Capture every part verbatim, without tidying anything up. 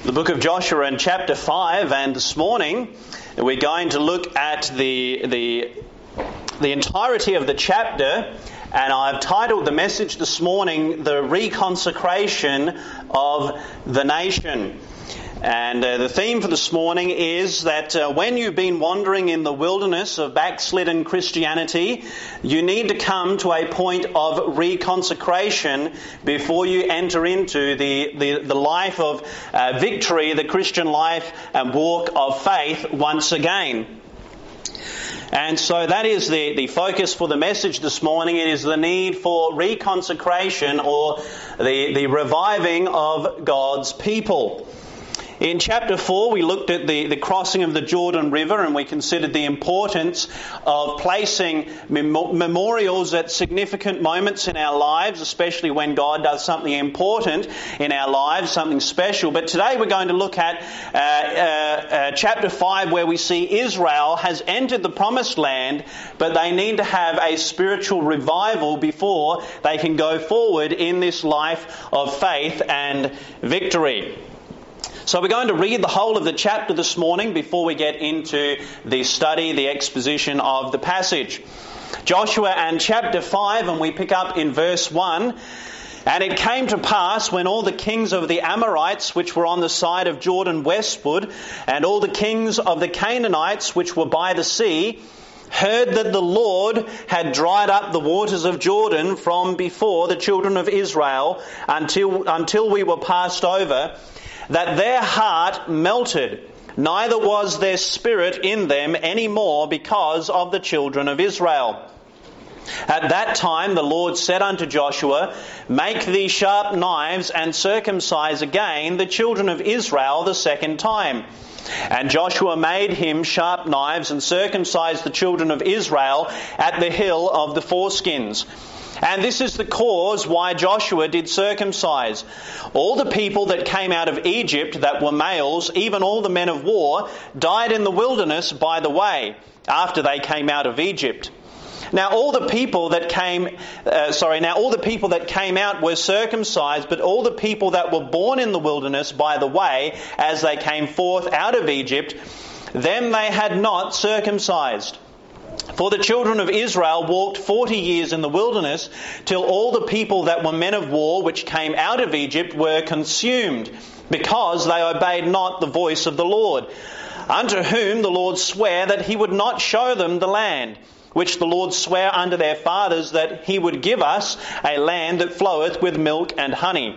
The book of Joshua in chapter five, and this morning we're going to look at the the the entirety of the chapter, and I've titled the message this morning, The Reconsecration of the Nation. And uh, the theme for this morning is that uh, when you've been wandering in the wilderness of backslidden Christianity, you need to come to a point of reconsecration before you enter into the, the, the life of uh, victory, the Christian life and walk of faith once again. And so that is the, the focus for the message this morning. It is the need for reconsecration, or the, the reviving of God's people. In chapter four, we looked at the, the crossing of the Jordan River, and we considered the importance of placing mem- memorials at significant moments in our lives, especially when God does something important in our lives, something special. But today we're going to look at uh, uh, uh, chapter five, where we see Israel has entered the promised land, but they need to have a spiritual revival before they can go forward in this life of faith and victory. So we're going to read the whole of the chapter this morning before we get into the study, the exposition of the passage. Joshua and chapter five, and we pick up in verse one. And it came to pass, when all the kings of the Amorites which were on the side of Jordan westward, and all the kings of the Canaanites which were by the sea, heard that the Lord had dried up the waters of Jordan from before the children of Israel until, until we were passed over, that their heart melted, neither was there spirit in them any more because of the children of Israel. At that time the Lord said unto Joshua, Make thee sharp knives, and circumcise again the children of Israel the second time. And Joshua made him sharp knives, and circumcised the children of Israel at the hill of the foreskins. And this is the cause why Joshua did circumcise. All the people that came out of Egypt that were males, even all the men of war, died in the wilderness by the way, after they came out of Egypt. Now all the people that came, uh, sorry, now all the people that came out were circumcised, but all the people that were born in the wilderness by the way, as they came forth out of Egypt, them they had not circumcised. For the children of Israel walked forty years in the wilderness, till all the people that were men of war which came out of Egypt were consumed, because they obeyed not the voice of the Lord, unto whom the Lord sware that he would not show them the land, which the Lord sware unto their fathers, that he would give us a land that floweth with milk and honey.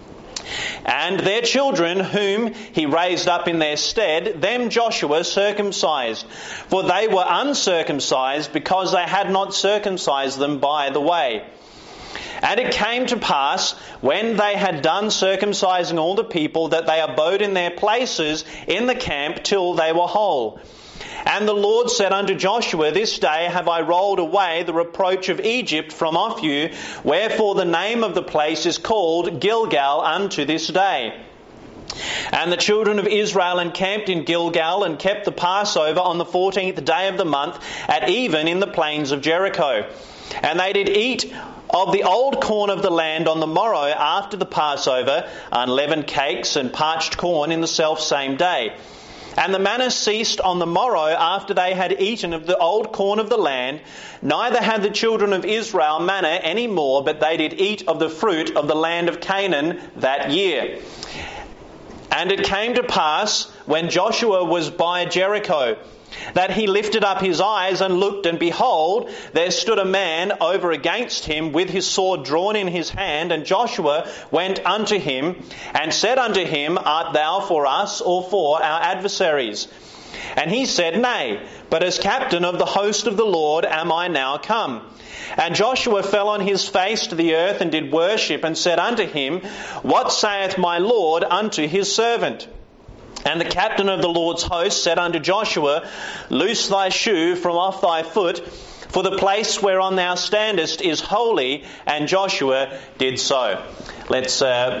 And their children, whom he raised up in their stead, them Joshua circumcised. For they were uncircumcised, because they had not circumcised them by the way. And it came to pass, when they had done circumcising all the people, that they abode in their places in the camp till they were whole. And the Lord said unto Joshua, This day have I rolled away the reproach of Egypt from off you, wherefore the name of the place is called Gilgal unto this day. And the children of Israel encamped in Gilgal, and kept the Passover on the fourteenth day of the month, at even in the plains of Jericho. And they did eat of the old corn of the land on the morrow after the Passover, unleavened cakes and parched corn in the selfsame day. And the manna ceased on the morrow after they had eaten of the old corn of the land. Neither had the children of Israel manna any more, but they did eat of the fruit of the land of Canaan that year. And it came to pass, when Joshua was by Jericho, that he lifted up his eyes and looked, and behold, there stood a man over against him with his sword drawn in his hand. And Joshua went unto him and said unto him, Art thou for us or for our adversaries? And he said, Nay, but as captain of the host of the Lord am I now come. And Joshua fell on his face to the earth and did worship, and said unto him, What saith my Lord unto his servant? And the captain of the Lord's host said unto Joshua, Loose thy shoe from off thy foot, for the place whereon thou standest is holy. And Joshua did so. Let's uh,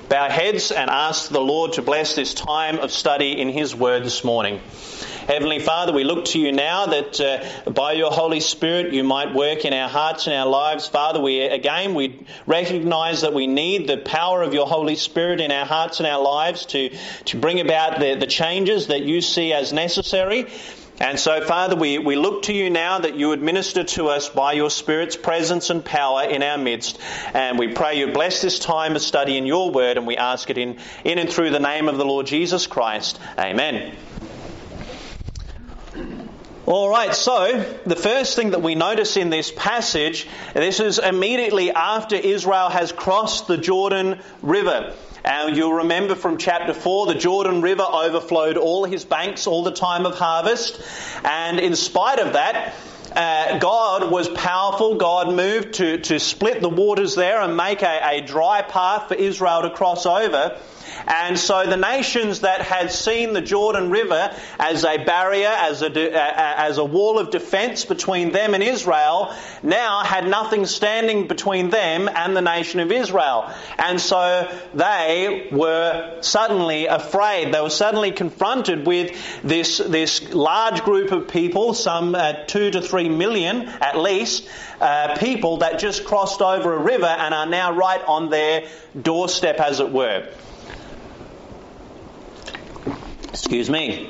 bow heads and ask the Lord to bless this time of study in His Word this morning. Heavenly Father, we look to You now that uh, by Your Holy Spirit You might work in our hearts and our lives. Father, we again we recognise that we need the power of Your Holy Spirit in our hearts and our lives to, to bring about the, the changes that You see as necessary. And so, Father, we, we look to You now that You would minister to us by Your Spirit's presence and power in our midst. And we pray You bless this time of study in Your Word, and we ask it in, in and through the name of the Lord Jesus Christ. Amen. All right, so the first thing that we notice in this passage, this is immediately after Israel has crossed the Jordan River. And you'll remember from chapter four, the Jordan River overflowed all his banks all the time of harvest. And in spite of that, uh, God was powerful. God moved to, to split the waters there and make a, a dry path for Israel to cross over. And so the nations that had seen the Jordan River as a barrier, as a, as a wall of defence between them and Israel, now had nothing standing between them and the nation of Israel. And so they were suddenly afraid. They were suddenly confronted with this, this large group of people, some uh, two to three million at least, uh, people that just crossed over a river and are now right on their doorstep, as it were. Excuse me.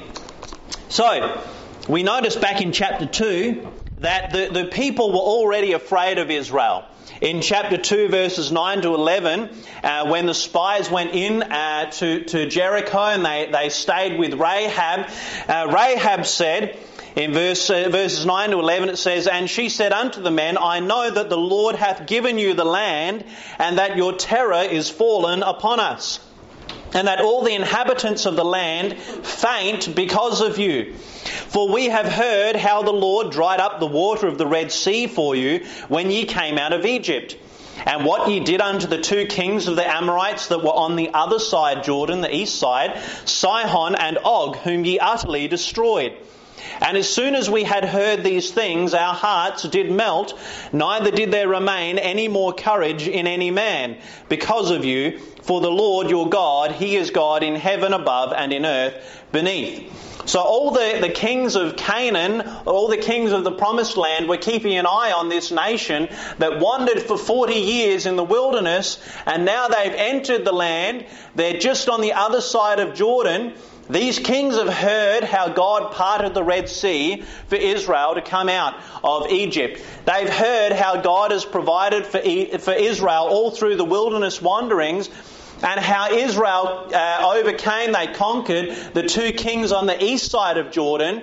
So, we noticed back in chapter two that the, the people were already afraid of Israel. In chapter two, verses nine to eleven, uh, when the spies went in uh, to, to Jericho and they, they stayed with Rahab, uh, Rahab said, in verse, uh, verses nine to eleven, it says, "And she said unto the men, I know that the Lord hath given you the land, and that your terror is fallen upon us, and that all the inhabitants of the land faint because of you. For we have heard how the Lord dried up the water of the Red Sea for you when ye came out of Egypt, and what ye did unto the two kings of the Amorites that were on the other side Jordan, the east side, Sihon and Og, whom ye utterly destroyed. And as soon as we had heard these things, our hearts did melt, neither did there remain any more courage in any man, because of you. For the Lord your God, He is God in heaven above and in earth beneath." So all the, the kings of Canaan, all the kings of the Promised Land were keeping an eye on this nation that wandered for forty years in the wilderness, and now they've entered the land. They're just on the other side of Jordan. These kings have heard how God parted the Red Sea for Israel to come out of Egypt. They've heard how God has provided for for Israel all through the wilderness wanderings, and how Israel uh, overcame, they conquered the two kings on the east side of Jordan.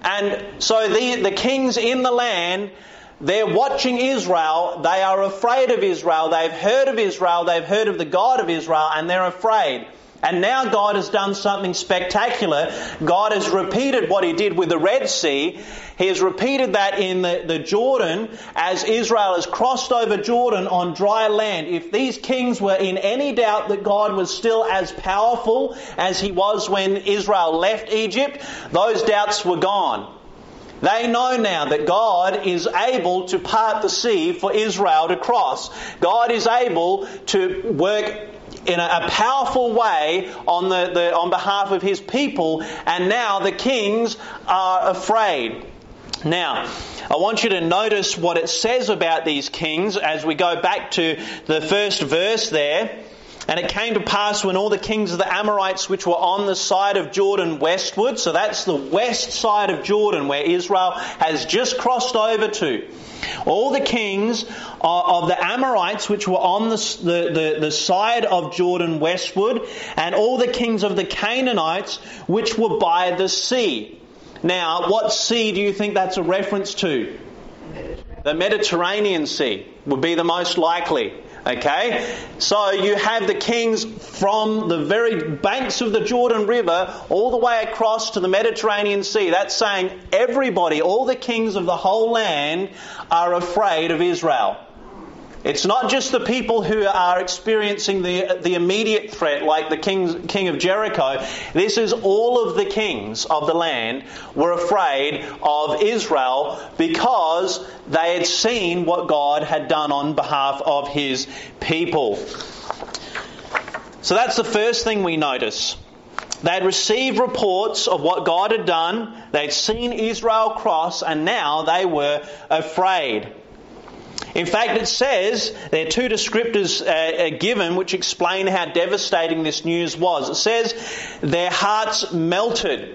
And so the, the kings in the land, they're watching Israel. They are afraid of Israel. They've heard of Israel. They've heard of the God of Israel, and they're afraid. And now God has done something spectacular. God has repeated what He did with the Red Sea. He has repeated that in the, the Jordan as Israel has crossed over Jordan on dry land. If these kings were in any doubt that God was still as powerful as He was when Israel left Egypt, those doubts were gone. They know now that God is able to part the sea for Israel to cross. God is able to work in a, a powerful way on the, the on behalf of His people, and now the kings are afraid. Now, I want you to notice what it says about these kings as we go back to the first verse there. "And it came to pass when all the kings of the Amorites which were on the side of Jordan westward," so that's the west side of Jordan where Israel has just crossed over to, "all the kings of the Amorites which were on the, the, the, the side of Jordan westward, and all the kings of the Canaanites which were by the sea." Now, what sea do you think that's a reference to? The Mediterranean Sea would be the most likely. Okay, so you have the kings from the very banks of the Jordan River all the way across to the Mediterranean Sea. That's saying everybody, all the kings of the whole land are afraid of Israel. It's not just the people who are experiencing the the immediate threat like the king, king of Jericho. This is all of the kings of the land were afraid of Israel because they had seen what God had done on behalf of His people. So that's the first thing we notice. They'd received reports of what God had done. They'd seen Israel cross, and now they were afraid. In fact, it says, there are two descriptors uh, given which explain how devastating this news was. It says, their hearts melted.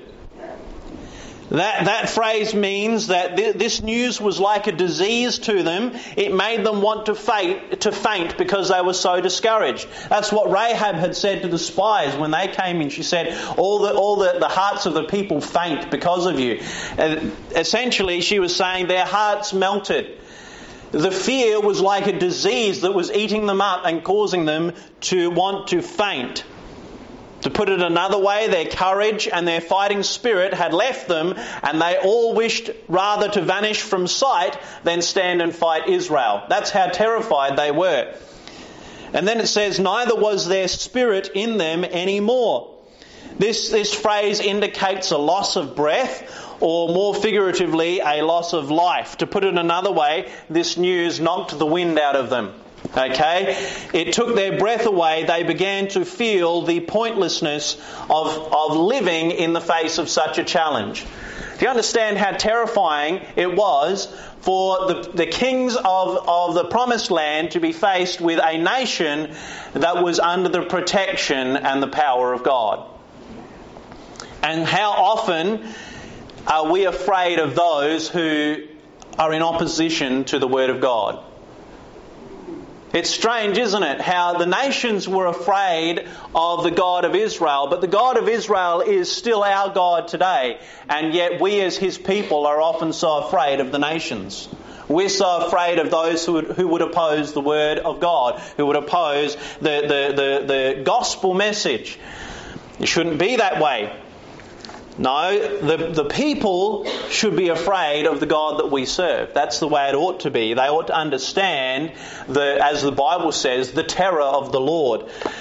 That that phrase means that th- this news was like a disease to them. It made them want to faint, to faint because they were so discouraged. That's what Rahab had said to the spies when they came in. She said, all the all the, the hearts of the people faint because of you. And essentially, she was saying their hearts melted. The fear was like a disease that was eating them up and causing them to want to faint. To put it another way, their courage and their fighting spirit had left them, and they all wished rather to vanish from sight than stand and fight Israel. That's how terrified they were. And then it says, neither was their spirit in them anymore. This, this phrase indicates a loss of breath, or more figuratively, a loss of life. To put it another way, this news knocked the wind out of them. Okay? It took their breath away. They began to feel the pointlessness of, of living in the face of such a challenge. Do you understand how terrifying it was for the, the kings of, of the Promised Land to be faced with a nation that was under the protection and the power of God? And how often are we afraid of those who are in opposition to the Word of God? It's strange, isn't it, how the nations were afraid of the God of Israel, but the God of Israel is still our God today, and yet we as His people are often so afraid of the nations. We're so afraid of those who would, who would oppose the Word of God, who would oppose the, the, the, the gospel message. It shouldn't be that way. No, the, the people should be afraid of the God that we serve. That's the way it ought to be. They ought to understand, the, as the Bible says, the terror of the Lord.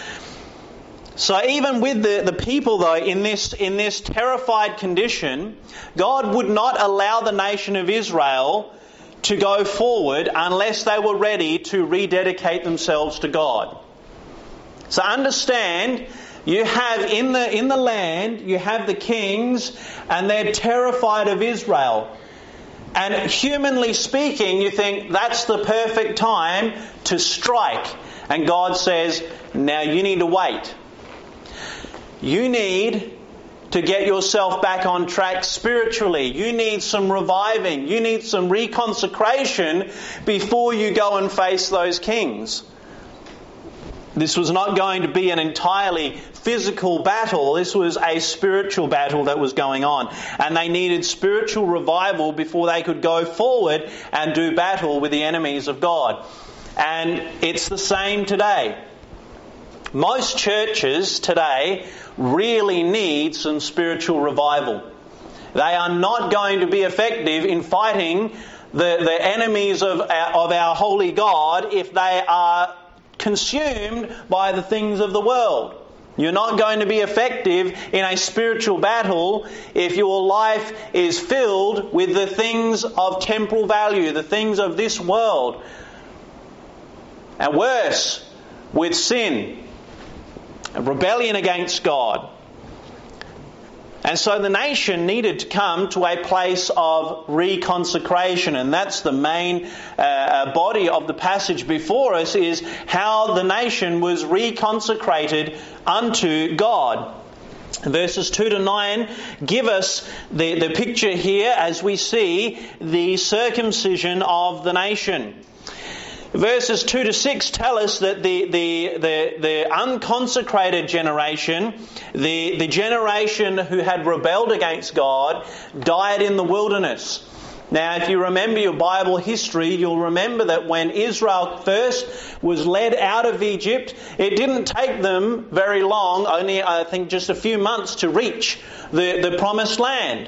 So even with the, the people, though, in this, in this terrified condition, God would not allow the nation of Israel to go forward unless they were ready to rededicate themselves to God. So understand, you have in the in the land, you have the kings, and they're terrified of Israel. And humanly speaking, you think that's the perfect time to strike. And God says, now you need to wait. You need to get yourself back on track spiritually. You need some reviving. You need some reconsecration before you go and face those kings. This was not going to be an entirely physical battle. This was a spiritual battle that was going on. And they needed spiritual revival before they could go forward and do battle with the enemies of God. And it's the same today. Most churches today really need some spiritual revival. They are not going to be effective in fighting the, the enemies of our, of our holy God if they are consumed by the things of the world. You're not going to be effective in a spiritual battle if your life is filled with the things of temporal value, the things of this world. And worse, with sin, rebellion against God. And so the nation needed to come to a place of reconsecration, and that's the main uh, body of the passage before us, is how the nation was reconsecrated unto God. Verses two to nine give us the, the picture here as we see the circumcision of the nation. Verses two to six tell us that the, the, the, the unconsecrated generation, the, the generation who had rebelled against God, died in the wilderness. Now, if you remember your Bible history, you'll remember that when Israel first was led out of Egypt, it didn't take them very long, only I think just a few months to reach the, the promised land.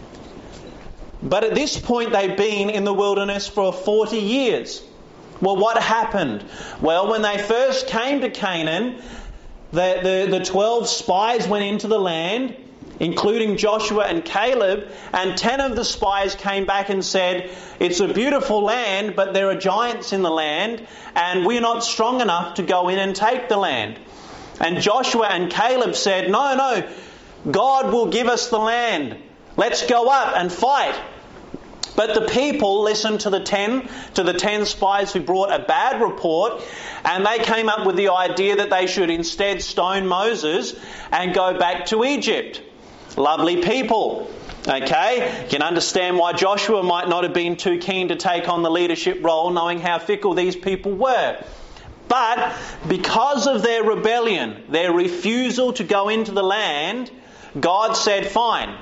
But at this point they've been in the wilderness for forty years. Well, what happened? Well, when they first came to Canaan, the, the, the twelve spies went into the land, including Joshua and Caleb, and ten of the spies came back and said, it's a beautiful land, but there are giants in the land, and we're not strong enough to go in and take the land. And Joshua and Caleb said, no, no, God will give us the land. Let's go up and fight. But the people listened to the ten, to the ten spies who brought a bad report, and they came up with the idea that they should instead stone Moses and go back to Egypt. Lovely people. Okay, you can understand why Joshua might not have been too keen to take on the leadership role, knowing how fickle these people were. But because of their rebellion, their refusal to go into the land, God said, fine.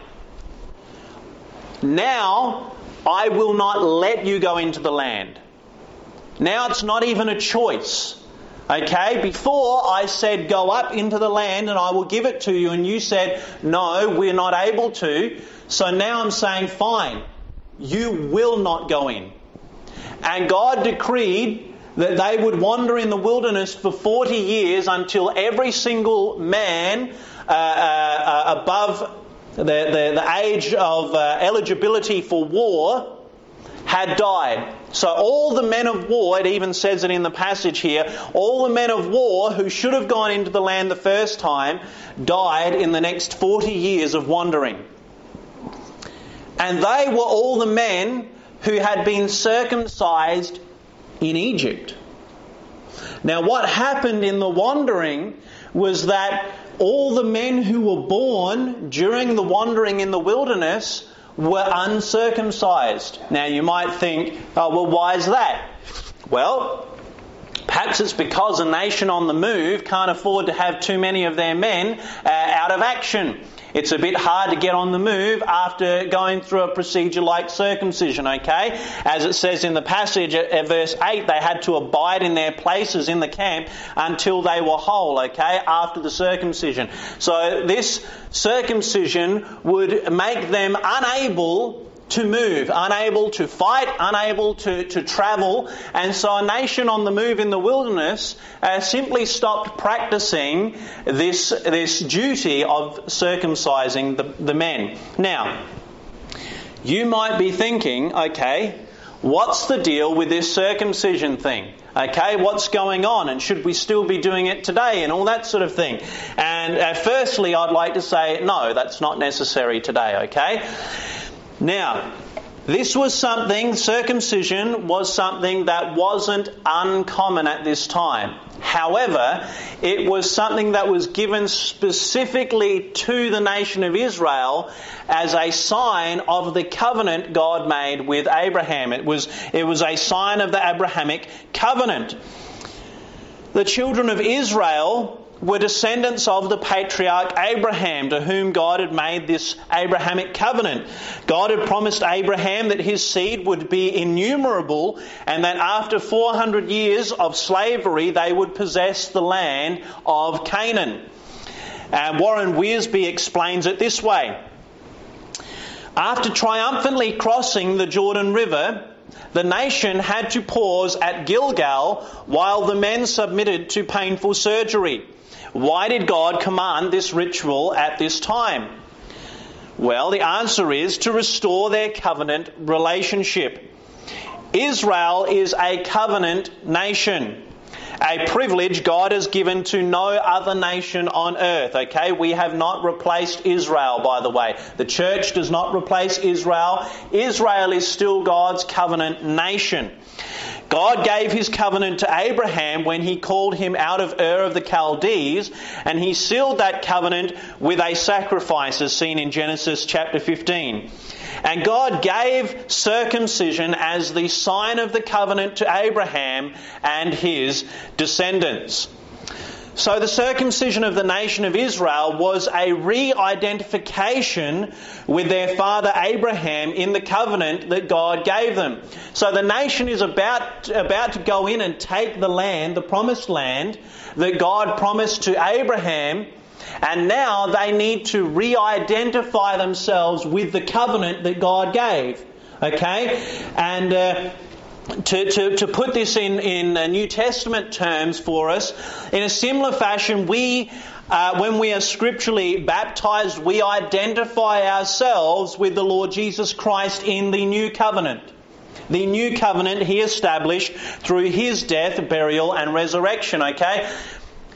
Now I will not let you go into the land. Now it's not even a choice. Okay, before I said go up into the land and I will give it to you, and you said no, we're not able to. So now I'm saying fine, you will not go in. And God decreed that they would wander in the wilderness for forty years until every single man uh, uh, above the, the, the age of uh, eligibility for war had died. So all the men of war, it even says it in the passage here, all the men of war who should have gone into the land the first time died in the next forty years of wandering. And they were all the men who had been circumcised in Egypt. Now what happened in the wandering was that all the men who were born during the wandering in the wilderness were uncircumcised. Now you might think, oh, well, why is that? Well, perhaps it's because a nation on the move can't afford to have too many of their men uh, out of action. It's a bit hard to get on the move after going through a procedure like circumcision, okay? As it says in the passage at verse eight, they had to abide in their places in the camp until they were whole, okay, after the circumcision. So this circumcision would make them unable to move, unable to fight, unable to, to travel. And so a nation on the move in the wilderness uh, simply stopped practicing this, this duty of circumcising the, the men. Now, you might be thinking, okay, what's the deal with this circumcision thing? Okay, what's going on, and should we still be doing it today, and all that sort of thing? And uh, firstly, I'd like to say, no, that's not necessary today, okay? Now, this was something, circumcision was something that wasn't uncommon at this time. However, it was something that was given specifically to the nation of Israel as a sign of the covenant God made with Abraham. It was, it was a sign of the Abrahamic covenant. The children of Israel were descendants of the patriarch Abraham, to whom God had made this Abrahamic covenant. God had promised Abraham that his seed would be innumerable, and that after four hundred years of slavery they would possess the land of Canaan. And Warren Wiersbe explains it this way. After triumphantly crossing the Jordan River, the nation had to pause at Gilgal while the men submitted to painful surgery. Why did God command this ritual at this time? Well, the answer is to restore their covenant relationship. Israel is a covenant nation, a privilege God has given to no other nation on earth. Okay, we have not replaced Israel, by the way. The church does not replace Israel. Israel is still God's covenant nation. God gave his covenant to Abraham when he called him out of Ur of the Chaldees, and he sealed that covenant with a sacrifice, as seen in Genesis chapter fifteen. And God gave circumcision as the sign of the covenant to Abraham and his descendants. So the circumcision of the nation of Israel was a re-identification with their father Abraham in the covenant that God gave them. So the nation is about, about to go in and take the land, the promised land, that God promised to Abraham, and now they need to re-identify themselves with the covenant that God gave. Okay? And Uh, To, to, to put this in, in New Testament terms for us, in a similar fashion, we, uh, when we are scripturally baptized, we identify ourselves with the Lord Jesus Christ in the new covenant. The new covenant he established through his death, burial and resurrection, okay?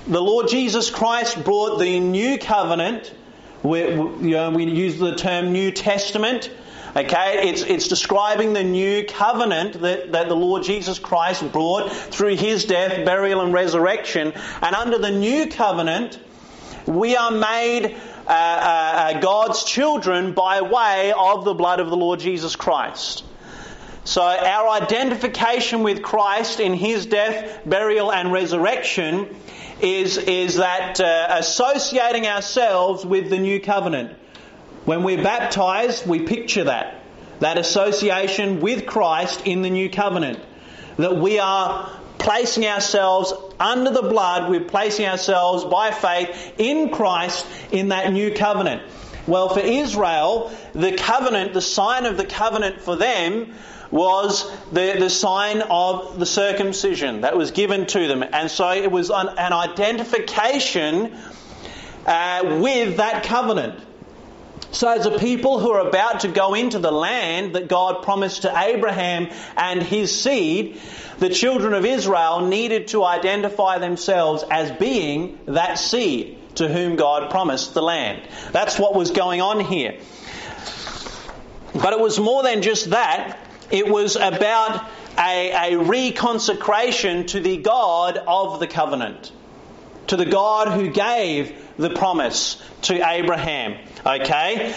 the Lord Jesus Christ brought the new covenant. We, you know, we use the term New Testament. Okay, it's it's describing the new covenant that, that the Lord Jesus Christ brought through His death, burial and resurrection. And under the new covenant, we are made uh, uh, God's children by way of the blood of the Lord Jesus Christ. So our identification with Christ in His death, burial and resurrection is, is that uh, associating ourselves with the new covenant. When we're baptised, we picture that. That association with Christ in the new covenant. That we are placing ourselves under the blood, we're placing ourselves by faith in Christ in that new covenant. Well, for Israel, the covenant, the sign of the covenant for them was the, the sign of the circumcision that was given to them. And so it was an, an identification uh, with that covenant. So as a people who are about to go into the land that God promised to Abraham and his seed, the children of Israel needed to identify themselves as being that seed to whom God promised the land. That's what was going on here. But it was more than just that. It was about a, a reconsecration to the God of the covenant, to the God who gave the promise to Abraham. Okay?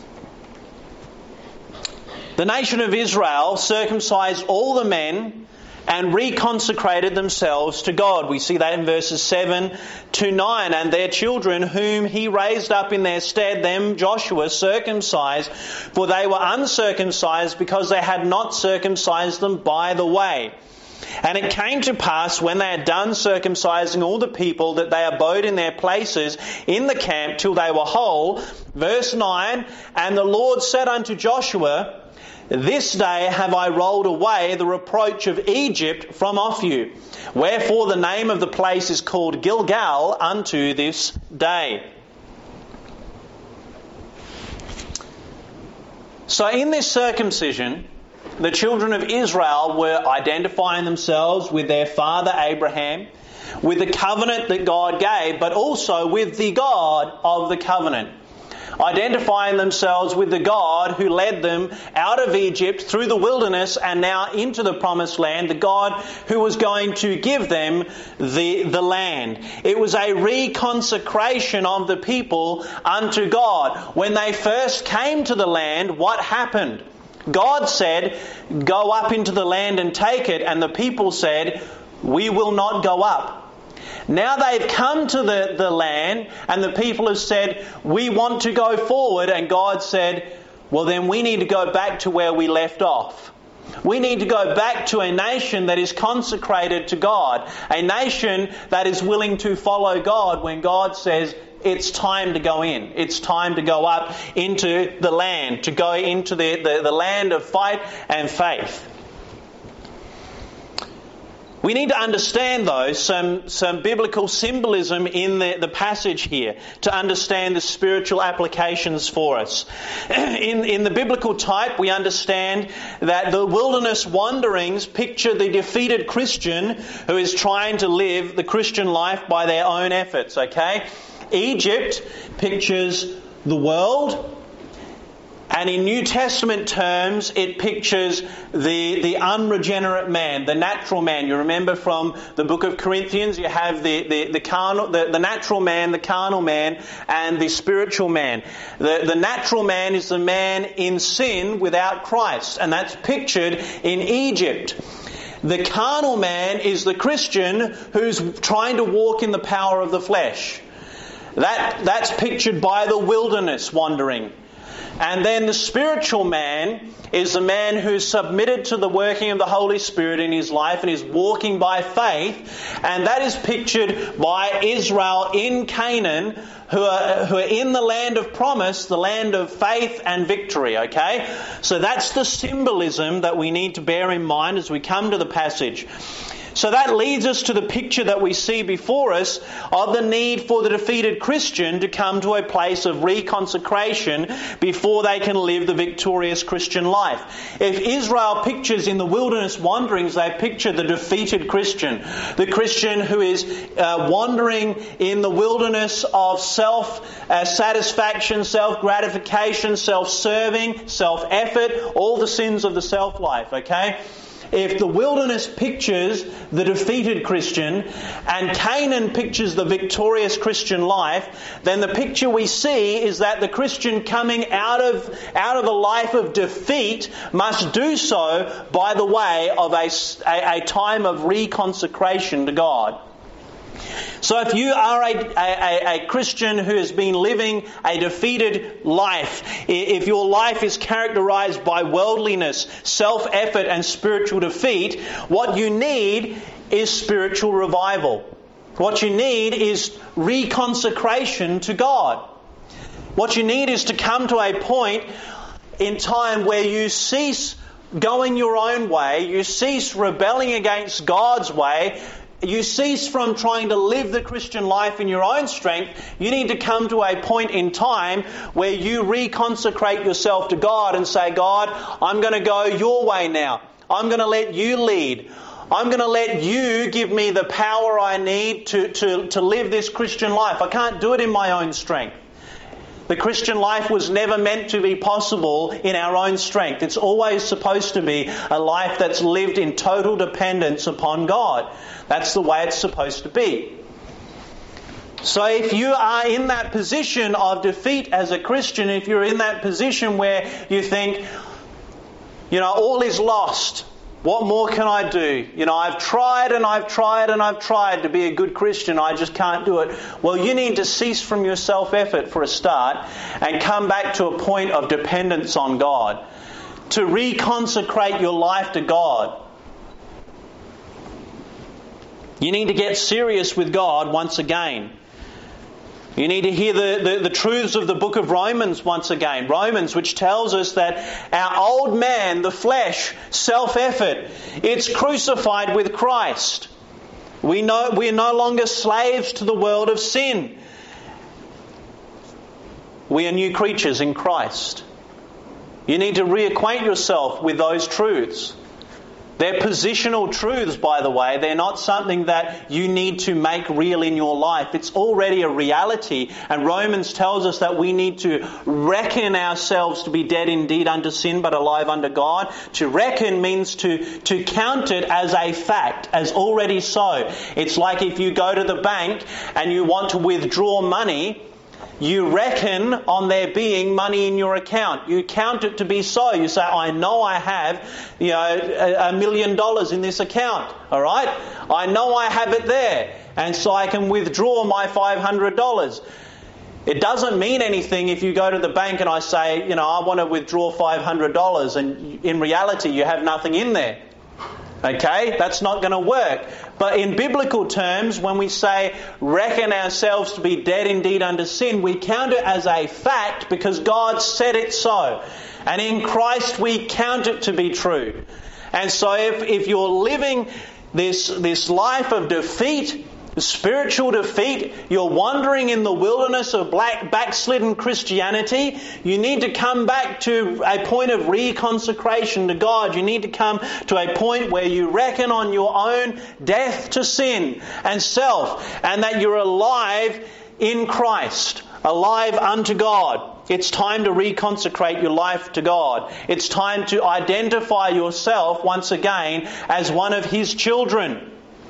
The nation of Israel circumcised all the men and reconsecrated themselves to God. We see that in verses seven to nine. And their children, whom He raised up in their stead, them Joshua circumcised, for they were uncircumcised because they had not circumcised them by the way. And it came to pass, when they had done circumcising all the people, that they abode in their places in the camp till they were whole. Verse nine, and the Lord said unto Joshua, this day have I rolled away the reproach of Egypt from off you. Wherefore the name of the place is called Gilgal unto this day. So in this circumcision, the children of Israel were identifying themselves with their father Abraham, with the covenant that God gave, but also with the God of the covenant. Identifying themselves with the God who led them out of Egypt through the wilderness and now into the promised land, the God who was going to give them the, the land. It was a reconsecration of the people unto God. When they first came to the land, what happened? God said, go up into the land and take it. And the people said, we will not go up. Now they've come to the, the land and the people have said, we want to go forward. And God said, well then we need to go back to where we left off. We need to go back to a nation that is consecrated to God. A nation that is willing to follow God when God says, it's time to go in. It's time to go up into the land, to go into the, the, the land of fight and faith. We need to understand, though, some, some biblical symbolism in the, the passage here to understand the spiritual applications for us. In, in the biblical type, we understand that the wilderness wanderings picture the defeated Christian who is trying to live the Christian life by their own efforts, okay? Egypt pictures the world. And in New Testament terms, it pictures the, the unregenerate man, the natural man. You remember from the book of Corinthians, you have the, the, the, carnal, the, the natural man, the carnal man, and the spiritual man. The, the natural man is the man in sin without Christ, and that's pictured in Egypt. The carnal man is the Christian who's trying to walk in the power of the flesh. That, that's pictured by the wilderness wandering. And then the spiritual man is the man who's submitted to the working of the Holy Spirit in his life and is walking by faith. And that is pictured by Israel in Canaan, who are, who are in the land of promise, the land of faith and victory, okay? So that's the symbolism that we need to bear in mind as we come to the passage. So that leads us to the picture that we see before us of the need for the defeated Christian to come to a place of reconsecration before they can live the victorious Christian life. If Israel pictures in the wilderness wanderings, they picture the defeated Christian, the Christian who is uh, wandering in the wilderness of self-satisfaction, uh, self-gratification, self-serving, self-effort, all the sins of the self-life, okay? If the wilderness pictures the defeated Christian and Canaan pictures the victorious Christian life, then the picture we see is that the Christian coming out of out of a life of defeat must do so by the way of a, a, a time of reconsecration to God. So if you are a, a, a Christian who has been living a defeated life, if your life is characterized by worldliness, self-effort and spiritual defeat, what you need is spiritual revival. What you need is reconsecration to God. What you need is to come to a point in time where you cease going your own way, you cease rebelling against God's way, you cease from trying to live the Christian life in your own strength. You need to come to a point in time where you reconsecrate yourself to God and say, God, I'm going to go your way now. I'm going to let you lead. I'm going to let you give me the power I need to, to, to live this Christian life. I can't do it in my own strength. The Christian life was never meant to be possible in our own strength. It's always supposed to be a life that's lived in total dependence upon God. That's the way it's supposed to be. So if you are in that position of defeat as a Christian, if you're in that position where you think, you know, all is lost, what more can I do? You know, I've tried and I've tried and I've tried to be a good Christian. I just can't do it. Well, you need to cease from your self-effort for a start and come back to a point of dependence on God. To reconsecrate your life to God. You need to get serious with God once again. You need to hear the, the, the truths of the book of Romans once again. Romans, which tells us that our old man, the flesh, self-effort, it's crucified with Christ. We know we are no longer slaves to the world of sin. We are new creatures in Christ. You need to reacquaint yourself with those truths. They're positional truths, by the way. They're not something that you need to make real in your life. It's already a reality. And Romans tells us that we need to reckon ourselves to be dead indeed unto sin, but alive unto God. To reckon means to, to count it as a fact, as already so. It's like if you go to the bank and you want to withdraw money, you reckon on there being money in your account. You count it to be so. You say, I know I have, you know, a, a million dollars in this account. All right? I know I have it there. And so I can withdraw my five hundred dollars. It doesn't mean anything if you go to the bank and I say, you know, I want to withdraw five hundred dollars and in reality you have nothing in there. Okay? That's not going to work. But in biblical terms, when we say reckon ourselves to be dead indeed unto sin, we count it as a fact because God said it so. And in Christ we count it to be true. And so if, if you're living this, this life of defeat, spiritual defeat, you're wandering in the wilderness of black, backslidden Christianity, you need to come back to a point of reconsecration to God. You need to come to a point where you reckon on your own death to sin and self, and that you're alive in Christ, alive unto God. It's time to reconsecrate your life to God. It's time to identify yourself once again as one of His children.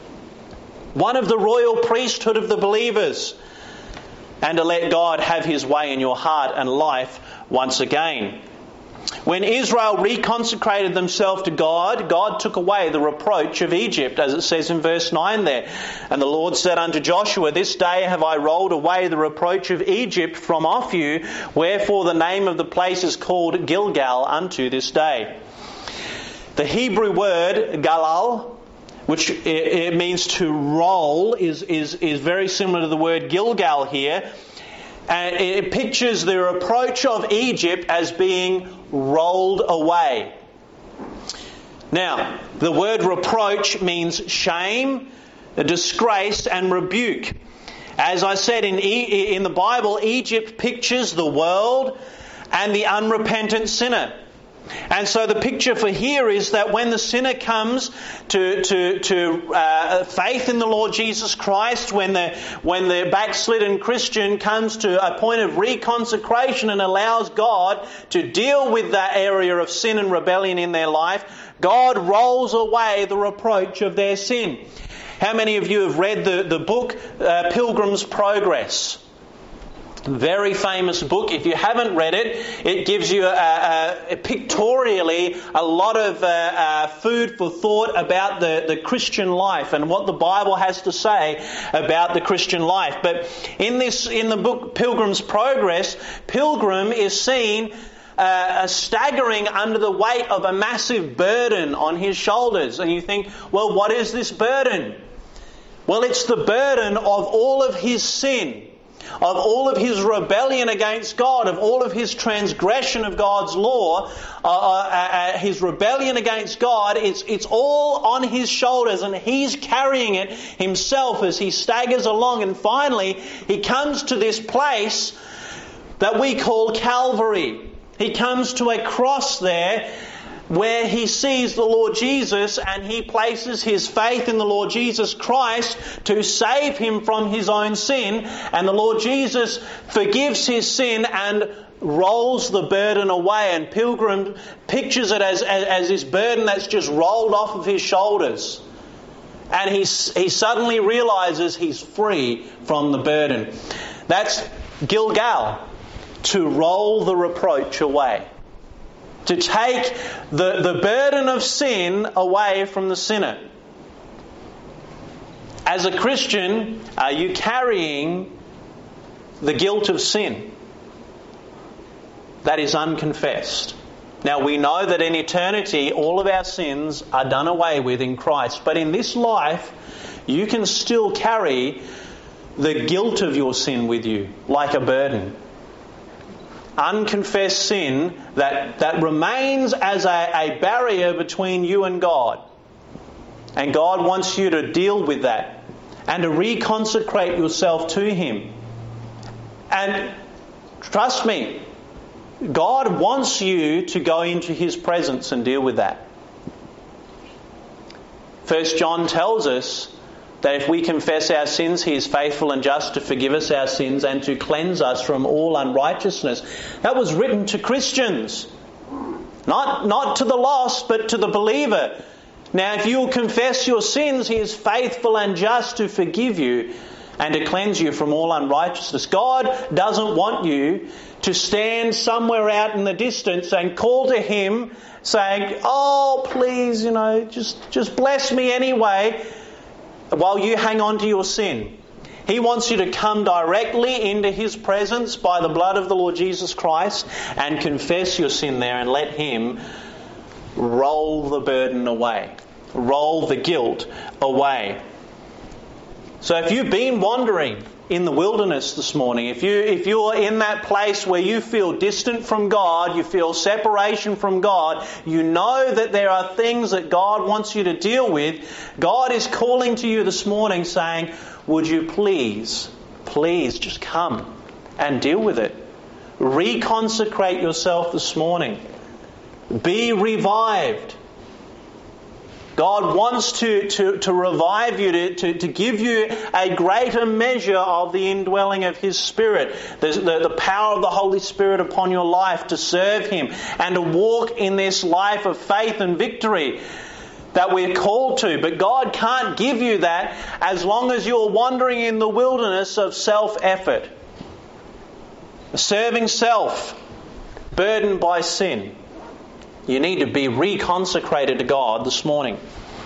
One of the royal priesthood of the believers, and to let God have His way in your heart and life once again. When Israel reconsecrated themselves to God, God took away the reproach of Egypt, as it says in verse nine there. And the Lord said unto Joshua, This day have I rolled away the reproach of Egypt from off you, wherefore the name of the place is called Gilgal unto this day. The Hebrew word galal, which it means to roll, is, is, is very similar to the word Gilgal here. And it pictures the reproach of Egypt as being rolled away. Now, the word reproach means shame, disgrace and rebuke. As I said, in e- in the Bible, Egypt pictures the world and the unrepentant sinner. And so the picture for here is that when the sinner comes to to to uh, faith in the Lord Jesus Christ, when the when the backslidden Christian comes to a point of reconsecration and allows God to deal with that area of sin and rebellion in their life, God rolls away the reproach of their sin. How many of you have read the, the book uh, Pilgrim's Progress? Very famous book. If you haven't read it, it gives you a, a, a pictorially a lot of uh, uh, food for thought about the, the Christian life and what the Bible has to say about the Christian life. But in this, in the book Pilgrim's Progress, Pilgrim is seen uh, staggering under the weight of a massive burden on his shoulders. And you think, well, what is this burden? Well, it's the burden of all of his sin, of all of his rebellion against God, of all of his transgression of God's law, uh, uh, uh, his rebellion against God. It's, it's all on his shoulders, and he's carrying it himself as he staggers along. And finally, he comes to this place that we call Calvary. He comes to a cross there where he sees the Lord Jesus, and he places his faith in the Lord Jesus Christ to save him from his own sin. And the Lord Jesus forgives his sin and rolls the burden away. And Pilgrim pictures it as, as, as this burden that's just rolled off of his shoulders. And he, he suddenly realizes he's free from the burden. That's Gilgal, to roll the reproach away. To take the, the burden of sin away from the sinner. As a Christian, are you carrying the guilt of sin that is unconfessed? Now, we know that in eternity all of our sins are done away with in Christ. But in this life, you can still carry the guilt of your sin with you like a burden. Unconfessed sin that, that remains as a, a barrier between you and God. And God wants you to deal with that and to reconsecrate yourself to Him. And trust me, God wants you to go into His presence and deal with that. First John tells us that if we confess our sins, He is faithful and just to forgive us our sins and to cleanse us from all unrighteousness. That was written to Christians. Not, not to the lost, but to the believer. Now, if you will confess your sins, He is faithful and just to forgive you and to cleanse you from all unrighteousness. God doesn't want you to stand somewhere out in the distance and call to Him saying, oh, please, you know, just, just bless me anyway, while you hang on to your sin. He wants you to come directly into His presence by the blood of the Lord Jesus Christ and confess your sin there and let Him roll the burden away. Roll the guilt away. So if you've been wandering in the wilderness this morning, if you if you're in that place where you feel distant from God, you feel separation from God, you know that there are things that God wants you to deal with, God is calling to you this morning saying, would you please, please just come and deal with it. Reconsecrate yourself this morning. Be revived. God wants to, to, to revive you, to, to, to give you a greater measure of the indwelling of His Spirit, the, the, the power of the Holy Spirit upon your life to serve Him and to walk in this life of faith and victory that we're called to. But God can't give you that as long as you're wandering in the wilderness of self-effort, serving self, burdened by sin. You need to be reconsecrated to God this morning.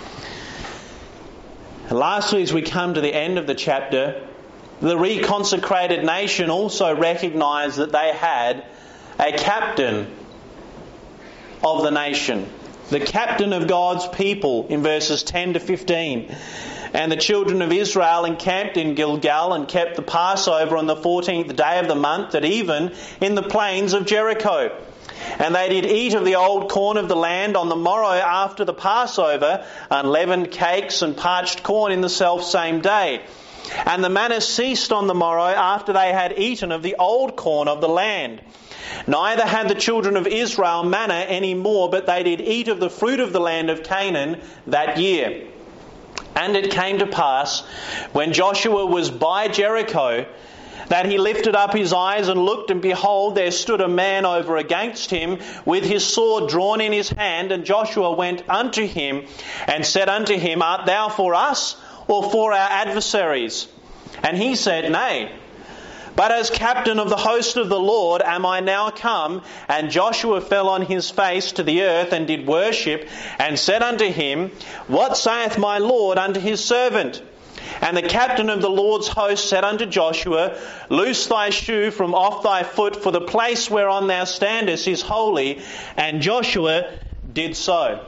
And lastly, as we come to the end of the chapter, the reconsecrated nation also recognised that they had a captain of the nation. The captain of God's people in verses ten to fifteen. And the children of Israel encamped in Gilgal and kept the Passover on the fourteenth day of the month at even in the plains of Jericho. And they did eat of the old corn of the land on the morrow after the Passover, unleavened cakes and parched corn in the selfsame day. And the manna ceased on the morrow after they had eaten of the old corn of the land. Neither had the children of Israel manna any more, but they did eat of the fruit of the land of Canaan that year. And it came to pass, when Joshua was by Jericho, that he lifted up his eyes and looked, and behold, there stood a man over against him with his sword drawn in his hand. And Joshua went unto him and said unto him, Art thou for us or for our adversaries? And he said, Nay, but as captain of the host of the Lord am I now come. And Joshua fell on his face to the earth and did worship, and said unto him, What saith my Lord unto his servant? And the captain of the Lord's host said unto Joshua, Loose thy shoe from off thy foot, for the place whereon thou standest is holy. And Joshua did so.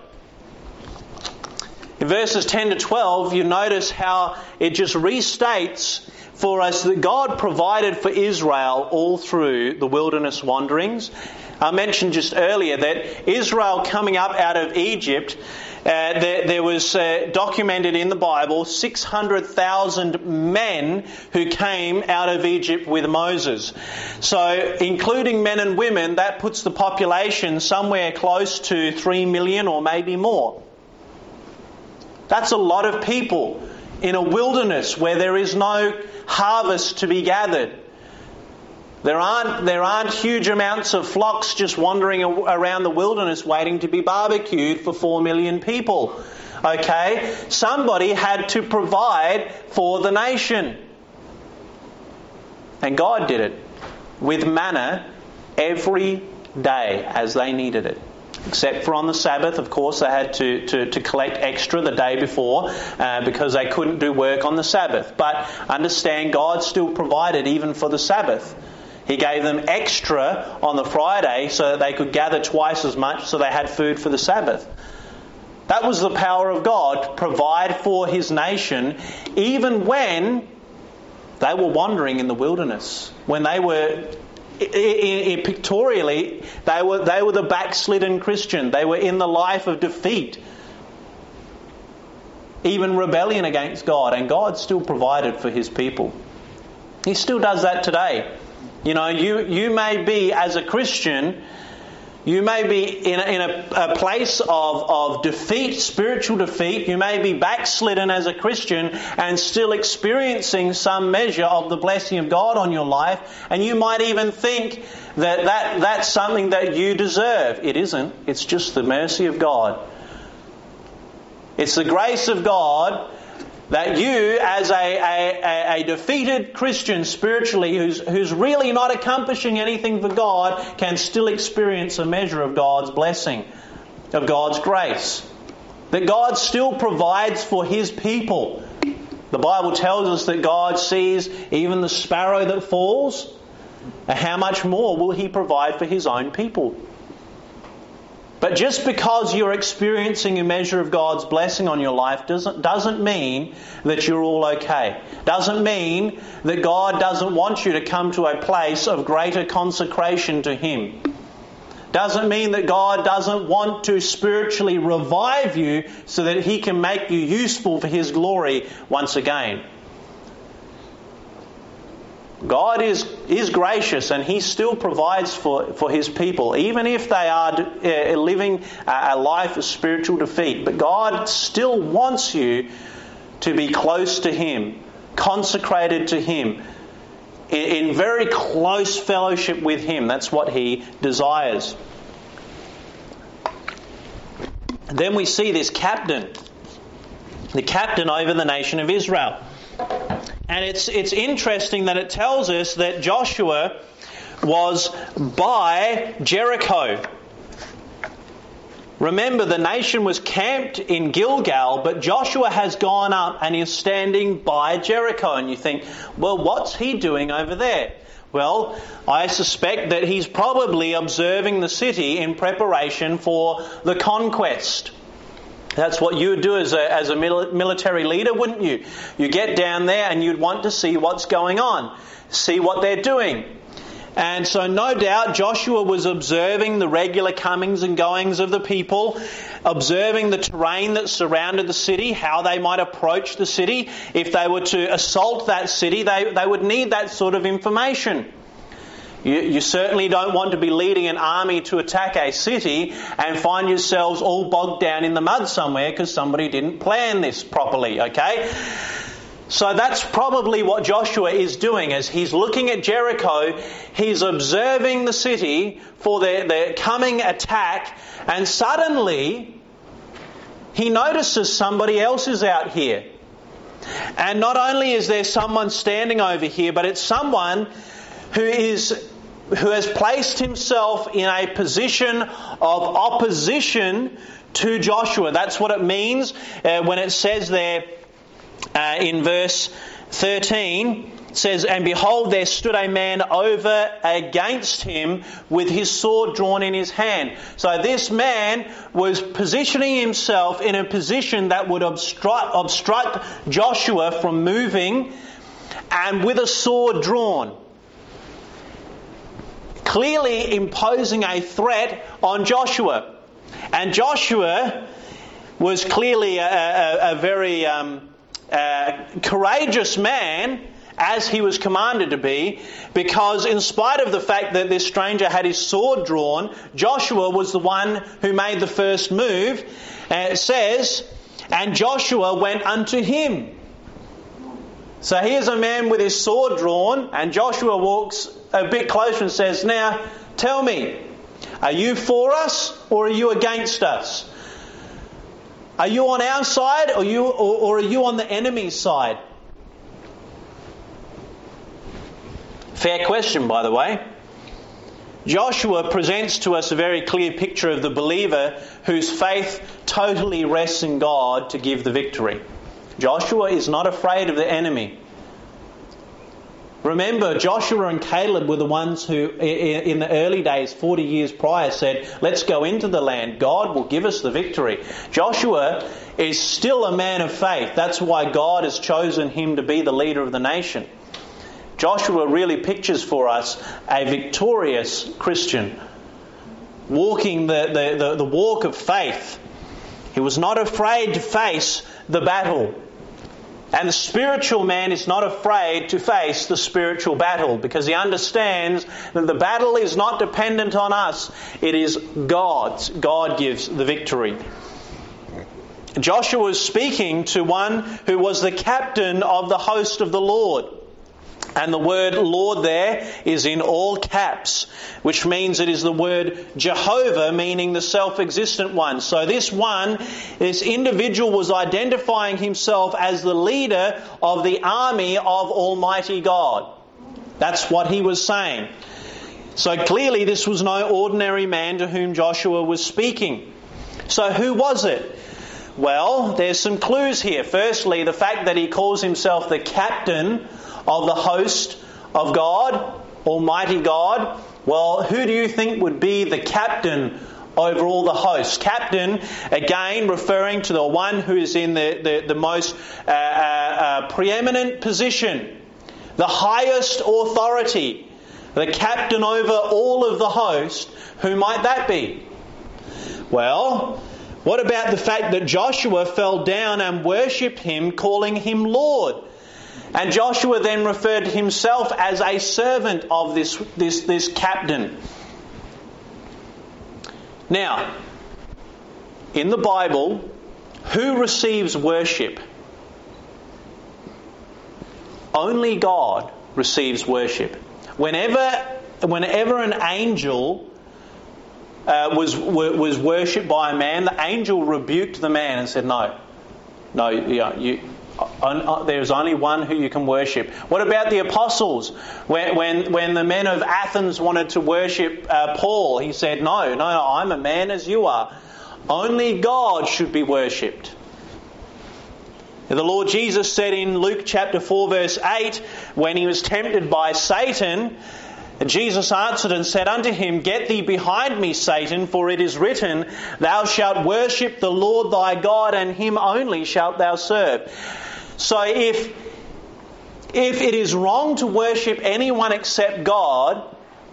In verses ten to twelve, you notice how it just restates for us that God provided for Israel all through the wilderness wanderings. I mentioned just earlier that Israel coming up out of Egypt, Uh, there, there was uh, documented in the Bible six hundred thousand men who came out of Egypt with Moses. So, including men and women, that puts the population somewhere close to three million or maybe more. That's a lot of people in a wilderness where there is no harvest to be gathered. There aren't, there aren't huge amounts of flocks just wandering around the wilderness waiting to be barbecued for four million people. Okay? Somebody had to provide for the nation. And God did it with manna every day as they needed it. Except for on the Sabbath, of course, they had to, to, to collect extra the day before uh, because they couldn't do work on the Sabbath. But understand, God still provided even for the Sabbath. He gave them extra on the Friday so that they could gather twice as much so they had food for the Sabbath. That was the power of God to provide for His nation even when they were wandering in the wilderness. When they were, I, I, I, pictorially, they were, they were the backslidden Christian. They were in the life of defeat. Even rebellion against God. And God still provided for His people. He still does that today. You know, you, you may be, as a Christian, you may be in a, in a, a place of, of defeat, spiritual defeat. You may be backslidden as a Christian and still experiencing some measure of the blessing of God on your life. And you might even think that, that that's something that you deserve. It isn't. It's just the mercy of God. It's the grace of God that you, as a, a, a defeated Christian spiritually, who's, who's really not accomplishing anything for God, can still experience a measure of God's blessing, of God's grace. That God still provides for His people. The Bible tells us that God sees even the sparrow that falls. And how much more will He provide for His own people? But just because you're experiencing a measure of God's blessing on your life doesn't, doesn't mean that you're all okay. Doesn't mean that God doesn't want you to come to a place of greater consecration to Him. Doesn't mean that God doesn't want to spiritually revive you so that He can make you useful for His glory once again. God is is gracious, and He still provides for, for His people, even if they are uh, living a life of spiritual defeat. But God still wants you to be close to Him, consecrated to Him, in, in very close fellowship with Him. That's what He desires. And then we see this captain, the captain over the nation of Israel. And it's it's interesting that it tells us that Joshua was by Jericho. Remember, the nation was camped in Gilgal, but Joshua has gone up and is standing by Jericho. And you think, well, what's he doing over there? Well, I suspect that he's probably observing the city in preparation for the conquest. That's what you would do as a, as a military leader, wouldn't you? You get down there and you'd want to see what's going on, see what they're doing. And so no doubt Joshua was observing the regular comings and goings of the people, observing the terrain that surrounded the city, how they might approach the city. If they were to assault that city, they, they would need that sort of information. You, you certainly don't want to be leading an army to attack a city and find yourselves all bogged down in the mud somewhere because somebody didn't plan this properly, okay? So that's probably what Joshua is doing. As he's looking at Jericho, he's observing the city for their, their coming attack, and suddenly he notices somebody else is out here. And not only is there someone standing over here, but it's someone who is who has placed himself in a position of opposition to Joshua. That's what it means uh, when it says there, Uh, in verse thirteen, it says, "And behold, there stood a man over against him with his sword drawn in his hand." So this man was positioning himself in a position that would obstruct, obstruct Joshua from moving, and with a sword drawn, clearly imposing a threat on Joshua. And Joshua was clearly a, a, a very Um, Uh, courageous man, as he was commanded to be, because in spite of the fact that this stranger had his sword drawn, Joshua was the one who made the first move. And it says, "And Joshua went unto him." So here's a man with his sword drawn, and Joshua walks a bit closer and says, "Now, tell me, are you for us or are you against us? Are you on our side or you or, or are you on the enemy's side?" Fair question, by the way. Joshua presents to us a very clear picture of the believer whose faith totally rests in God to give the victory. Joshua is not afraid of the enemy. Remember, Joshua and Caleb were the ones who, in the early days, forty years prior, said, "Let's go into the land. God will give us the victory." Joshua is still a man of faith. That's why God has chosen him to be the leader of the nation. Joshua really pictures for us a victorious Christian, walking the, the, the, the walk of faith. He was not afraid to face the battle. And the spiritual man is not afraid to face the spiritual battle, because he understands that the battle is not dependent on us. It is God's. God gives the victory. Joshua was speaking to one who was the captain of the host of the Lord. And the word Lord there is in all caps, which means it is the word Jehovah, meaning the self-existent one. So this one, this individual was identifying himself as the leader of the army of Almighty God. That's what he was saying. So clearly this was no ordinary man to whom Joshua was speaking. So who was it? Well, there's some clues here. Firstly, the fact that he calls himself the captain of the host of God, Almighty God. Well, who do you think would be the captain over all the hosts? Captain, again, referring to the one who is in the, the, the most uh, uh, uh, preeminent position, the highest authority, the captain over all of the host. Who might that be? Well, what about the fact that Joshua fell down and worshipped him, calling him Lord? And Joshua then referred to himself as a servant of this, this, this captain. Now, in the Bible, who receives worship? Only God receives worship. Whenever, whenever an angel uh, was was worshipped by a man, the angel rebuked the man and said, "No, no, you, you there's only one who you can worship." What about the apostles? When when, when the men of Athens wanted to worship uh, Paul, he said, no, no, no, I'm a man as you are. Only God should be worshipped. The Lord Jesus said in Luke chapter four verse eight, when he was tempted by Satan, Jesus answered and said unto him, "Get thee behind me, Satan, for it is written, Thou shalt worship the Lord thy God, and him only shalt thou serve." So if, if it is wrong to worship anyone except God,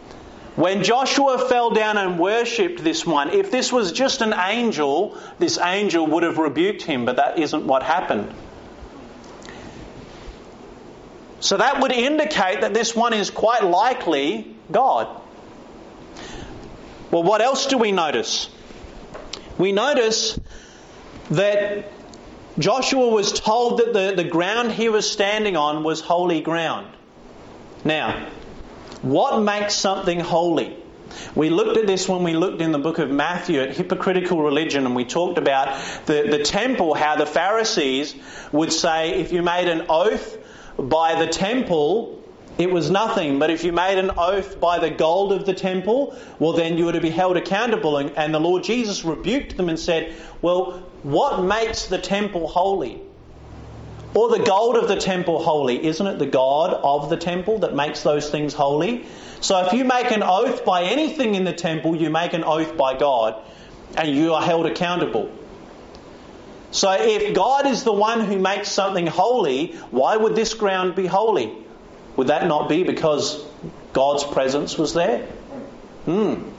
When Joshua fell down and worshipped this one, if this was just an angel, this angel would have rebuked him, but that isn't what happened. So that would indicate that this one is quite likely God. Well, what else do we notice? We notice that Joshua was told that the, the ground he was standing on was holy ground. Now, what makes something holy? We looked at this when we looked in the book of Matthew at hypocritical religion, and we talked about the, the temple, how the Pharisees would say if you made an oath by the temple, it was nothing. But if you made an oath by the gold of the temple, well, then you were to be held accountable. And, and the Lord Jesus rebuked them and said, well, what makes the temple holy? Or the gold of the temple holy? Isn't it the God of the temple that makes those things holy? So if you make an oath by anything in the temple, you make an oath by God, and you are held accountable. So if God is the one who makes something holy, why would this ground be holy? Would that not be because God's presence was there? Hmm.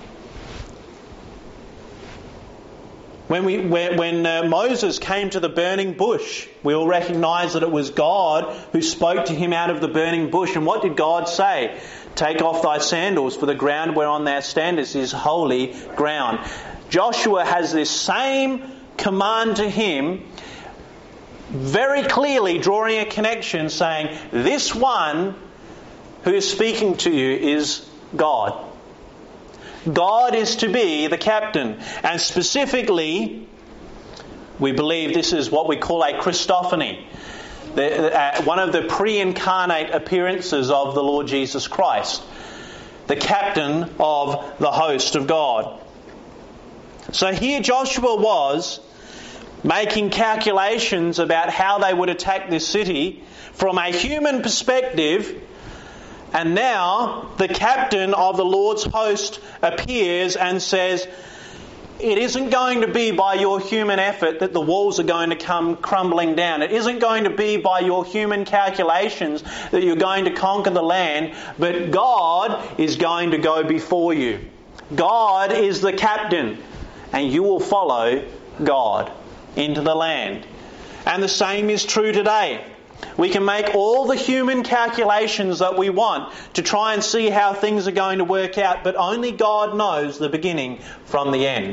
When we when, when uh, Moses came to the burning bush, we all recognise that it was God who spoke to him out of the burning bush. And what did God say? Take off thy sandals, for the ground whereon thou standest is holy ground. Joshua has this same command to him, very clearly drawing a connection, saying, this one who is speaking to you is God. God is to be the captain. And specifically, we believe this is what we call a Christophany. The, uh, one of the pre-incarnate appearances of the Lord Jesus Christ. The captain of the host of God. So here Joshua was making calculations about how they would attack this city from a human perspective. And now the captain of the Lord's host appears and says, it isn't going to be by your human effort that the walls are going to come crumbling down. It isn't going to be by your human calculations that you're going to conquer the land, but God is going to go before you. God is the captain, and you will follow God into the land. And the same is true today. We can make all the human calculations that we want to try and see how things are going to work out, but only God knows the beginning from the end.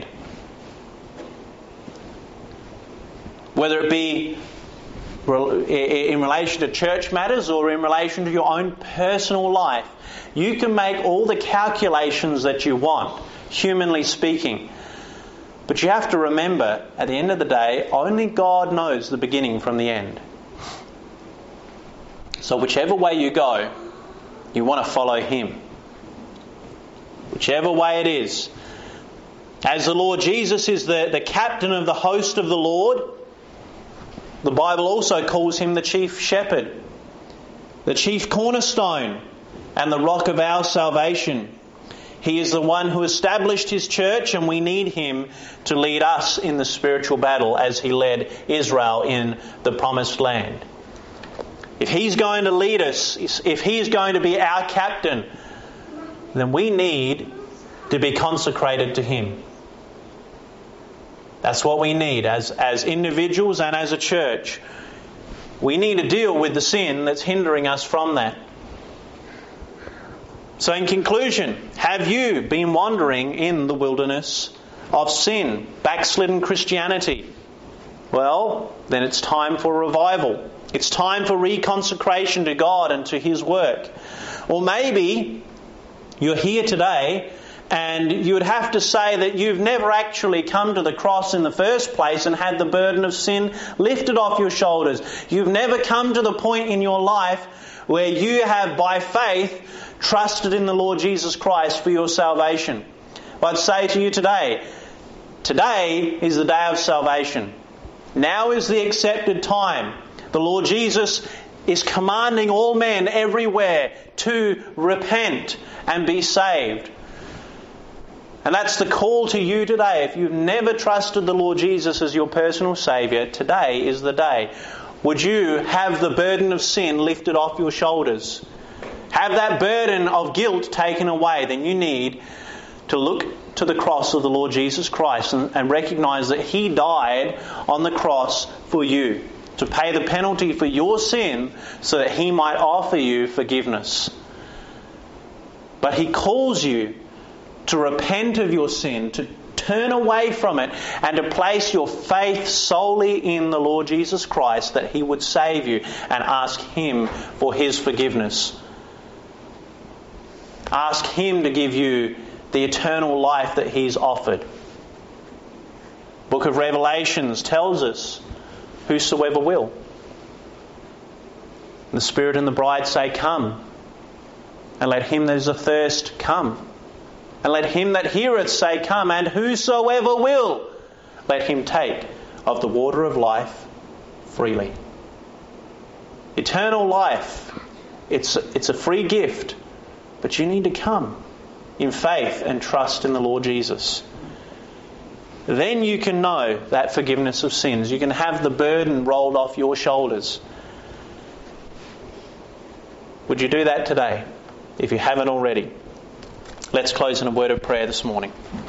Whether it be in relation to church matters or in relation to your own personal life, you can make all the calculations that you want, humanly speaking. But you have to remember, at the end of the day, only God knows the beginning from the end. So whichever way you go, you want to follow Him. Whichever way it is. As the Lord Jesus is the, the captain of the host of the Lord, the Bible also calls Him the chief shepherd, the chief cornerstone, and the rock of our salvation. He is the one who established His church, and we need Him to lead us in the spiritual battle as He led Israel in the promised land. If He's going to lead us, if He's going to be our captain, then we need to be consecrated to Him. That's what we need as, as individuals and as a church. We need to deal with the sin that's hindering us from that. So in conclusion, have you been wandering in the wilderness of sin, backslidden Christianity? Well, then it's time for revival. It's time for reconsecration to God and to His work. Or maybe you're here today and you would have to say that you've never actually come to the cross in the first place and had the burden of sin lifted off your shoulders. You've never come to the point in your life where you have, by faith, trusted in the Lord Jesus Christ for your salvation. But I'd say to you today, today is the day of salvation. Now is the accepted time. The Lord Jesus is commanding all men everywhere to repent and be saved. And that's the call to you today. If you've never trusted the Lord Jesus as your personal Saviour, today is the day. Would you have the burden of sin lifted off your shoulders? have that burden of guilt taken away, then you need to look to the cross of the Lord Jesus Christ and, and recognize that He died on the cross for you, to pay the penalty for your sin so that He might offer you forgiveness. But He calls you to repent of your sin, to turn away from it, and to place your faith solely in the Lord Jesus Christ, that He would save you, and ask Him for His forgiveness. Ask Him to give you the eternal life that He's offered. Book of Revelations tells us, whosoever will. The Spirit and the bride say, come. And let him that is athirst come. And let him that heareth say, come. And whosoever will, let him take of the water of life freely. Eternal life, it's, it's a free gift. But you need to come in faith and trust in the Lord Jesus. Then you can know that forgiveness of sins. You can have the burden rolled off your shoulders. Would you do that today, if you haven't already? Let's close in a word of prayer this morning.